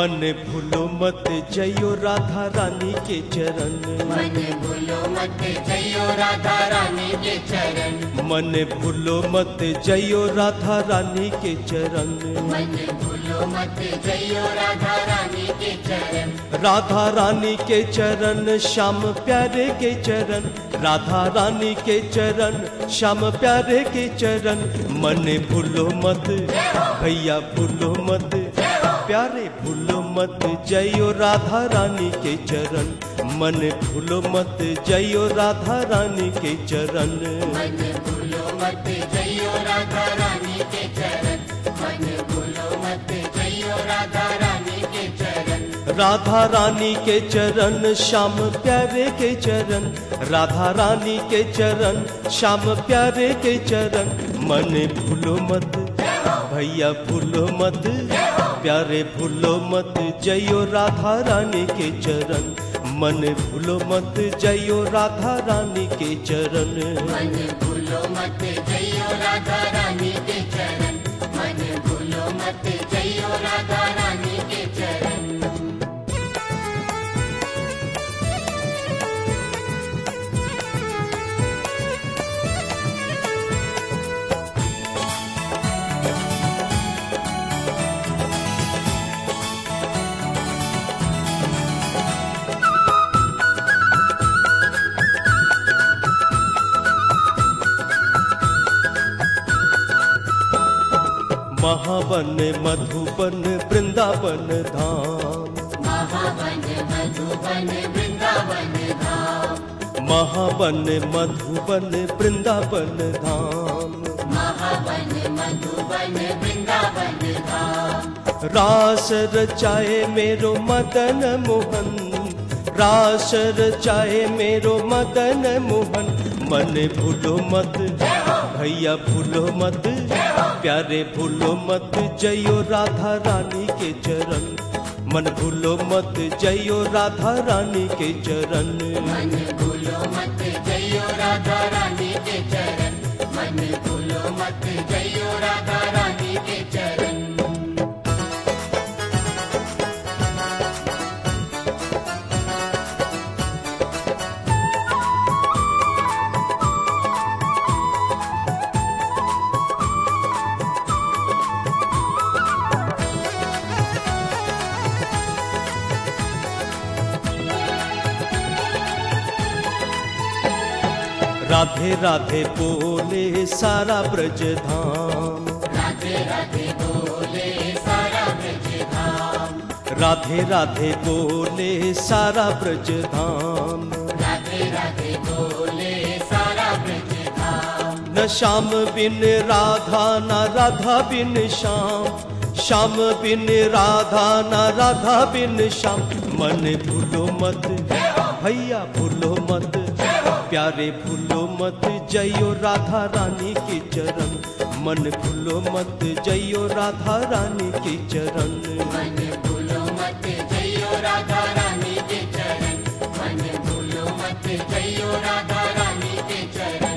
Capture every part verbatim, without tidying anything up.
मन भूलो मत जयो राधा रानी के चरण, मन भूलो मत जयो राधा रानी के चरण, मन भूलो मत जयो राधा रानी के चरण, मन भूलो मत जयो राधा रानी के चरण, राधा रानी के चरण श्याम प्यारे के चरण, राधा रानी के चरण श्याम प्यारे के चरण, मन भूलो मत भैया भूलो मत प्यारे भूलो मत जयो राधा रानी के चरण, मन भूलो मत जयो राधा रानी के चरण, मन भूलो मत जयो राधा रानी के चरण, मन भूलो मत जयो राधा रानी के चरण, राधा रानी के चरण श्याम प्यारे के चरण, राधा रानी के चरण श्याम प्यारे के चरण, मन भूलो मत भैया भूलो मत प्यारे भूलो मत जयो राधा रानी के चरण, मन भूलो मत जयो राधा रानी के चरण, मन भूलो मत जयो राधा रानी के चरण, मन भूलो मत जयो राधा रानी के चरण। महावन मधुबन वृंदावन धाम, महावन मधुबन वृंदावन धाम, महावन मधुबन वृंदावन धाम, महावन मधुबन वृंदावन धाम, रास रचाए मेरो मदन मोहन, रास रचाए मेरो मदन मोहन, मन भूलो मत भैया भूलो मत प्यारे भूलो मत जयो राधा रानी के चरण, मन भूलो मत जयो राधा रानी के चरण, मन भूलो मत जयो राधा रानी के चरण, मन भूलो मत जयो राधा रानी के चरण। राधे राधे बोले सारा ब्रज धाम, राधे राधे बोले सारा ब्रज धाम, राधे राधे बोले सारा ब्रज धाम, राधे राधे बोले सारा ब्रज धाम, न श्याम बिन राधा न राधा बिन श्याम, श्याम बिन राधा न राधा बिन श्याम, मन भूलो मत भैया भूलो मत प्यारे भूलो मत जयो राधा रानी के चरण, मन भूलो मत जयो राधा रानी के चरण, मन भूलो मत जयो राधा रानी के चरण, मन भूलो मत जयो राधा रानी के चरण।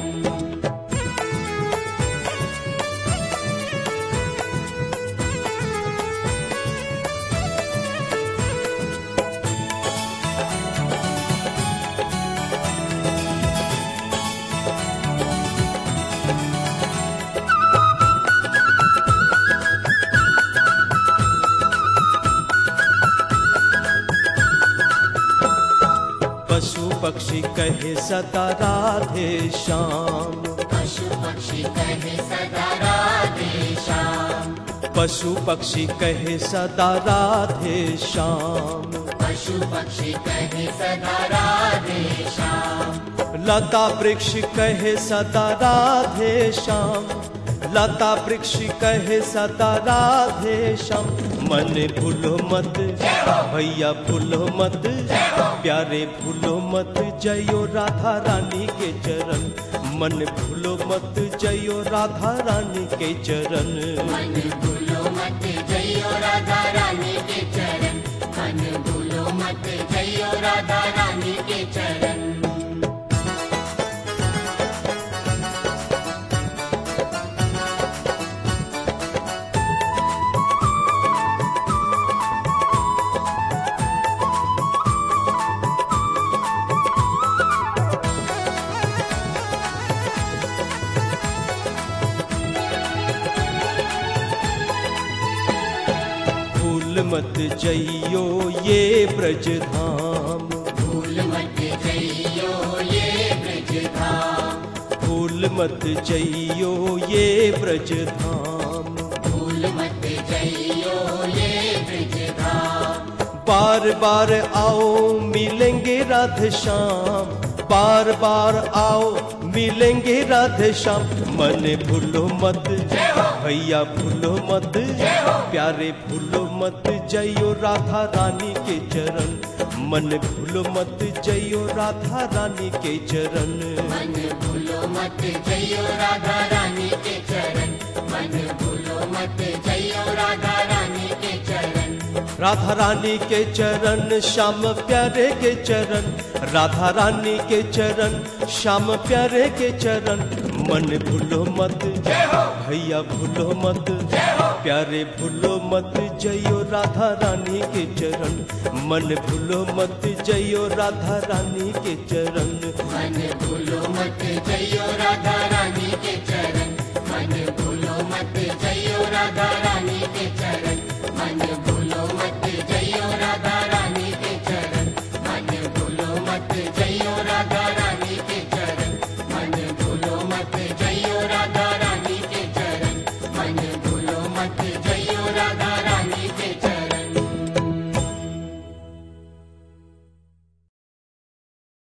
पशु पक्षी कहे सदा राधे श्याम, पशु पक्षी कहे सदा राधे श्याम, पशु पक्षी कहे सदा राधे श्याम, पशु पक्षी कहे सदा राधे श्याम, लता वृक्ष कहे सदा राधे श्याम, लता वृक्ष कहे सदा राधे श्याम, मन भूलो मत भैया भूलो मत प्यारे भूलो मत जयो राधा रानी के चरण, मन भूलो मत जयो राधा रानी के चरण, मन भूलो मत जयो राधा रानी के चरण, मन भूलो मत जयो राधा रानी के चरण। मत जइयो ये ब्रज धाम, भूल मत जइयो ये ब्रज धाम, भूल मत जइयो ये ब्रज धाम, भूल मत जइयो ये ब्रज धाम। बार बार आओ मिलेंगे राधे श्याम, बार बार आओ मिलेंगे राधे श्याम। मन भूलो मत भैया भूलो मत, प्यारे भूलो मत जइयो राधा रानी के चरण, मन भूलो मत जइयो राधा रानी के चरण, मन भूलो मत जइयो राधा रानी के चरण, मन भूलो मत जइयो राधा रानी के चरण। राधा रानी के चरण श्याम प्यारे के चरण, राधा रानी के चरण श्याम प्यारे के चरण। मन भूलो मत भैया भूलो मत, प्यारे भूलो मत जइयो राधा रानी के चरण, मन भूलो मत जइयो राधा रानी के चरण, मन भूलो मत जइयो राधा रानी के चरण, मन भूलो मत जइयो राधा रानी के चरण।